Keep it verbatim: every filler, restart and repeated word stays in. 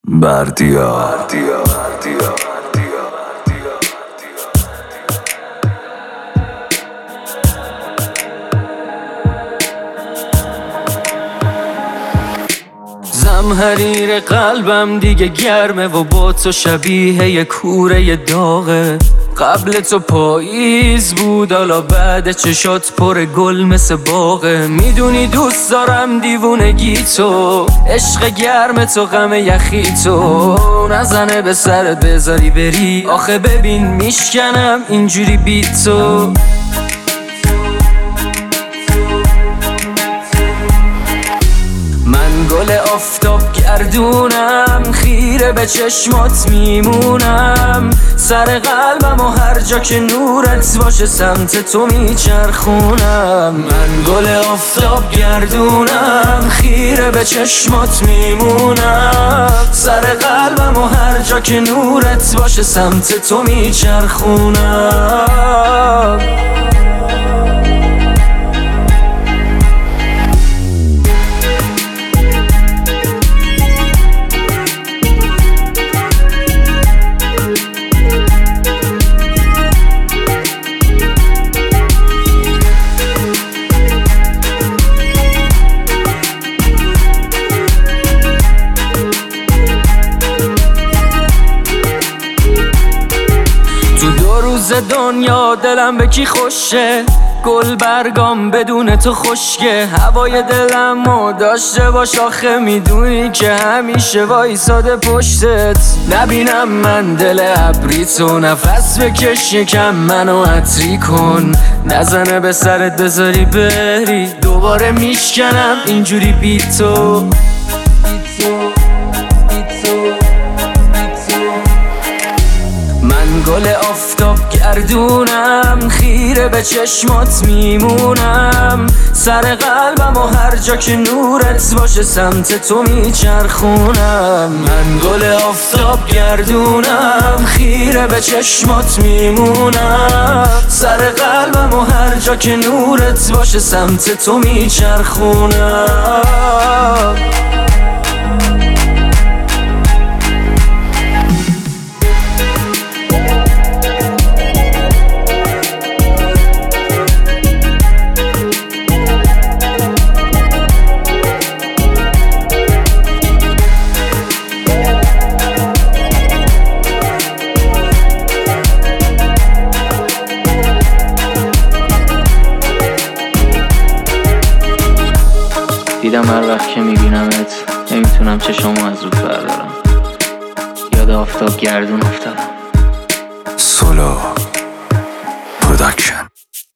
بردیا بردیا بردیا زمهریر قلبم دیگه گرمه و با تو شبیه یه کوره داغه. قبل تو پاییز بود، حالا بعد چشات پر گل مثل باغه. میدونی دوست دارم دیوونگی تو، عشق گرم تو، غم یخی تو. نزنه به سرت بذاری بری، آخه ببین میشکنم اینجوری بی تو. من گل آفتاب گردونم، خیره به چشمات میمونم. سر قلبم و هر جا که نورت باشه سمت تو میچرخونم. من گل آفتاب گردونم، خیره به چشمات میمونم. سر قلبم و هر جا که نورت باشه سمت تو میچرخونم. دنیا دلم به کی خوشه، گل برگام بدون تو خشکه. هوای دلمو داشته باش، آخه میدونی که همیشه وایساده پشتت. نبینم من دل ابری تو، نفس بکش یکم منو عطری کن. نزنه به سرت بذاری بری، دوباره میشکنم اینجوری بی تو. من گل آفتاب گردونم، خیره به چشمات میمونم. سر قلبم و هر جا که نورت باشه سمت تو میچرخونم. من گل آفتاب گردونم، خیره به چشمات میمونم. سر قلبم و هر جا که نورت باشه سمت تو میچرخونم. دیدم هر وقت که میبینمت نمیتونم چشامو از رود بردارم. یاد آفتاب گردون افتادم.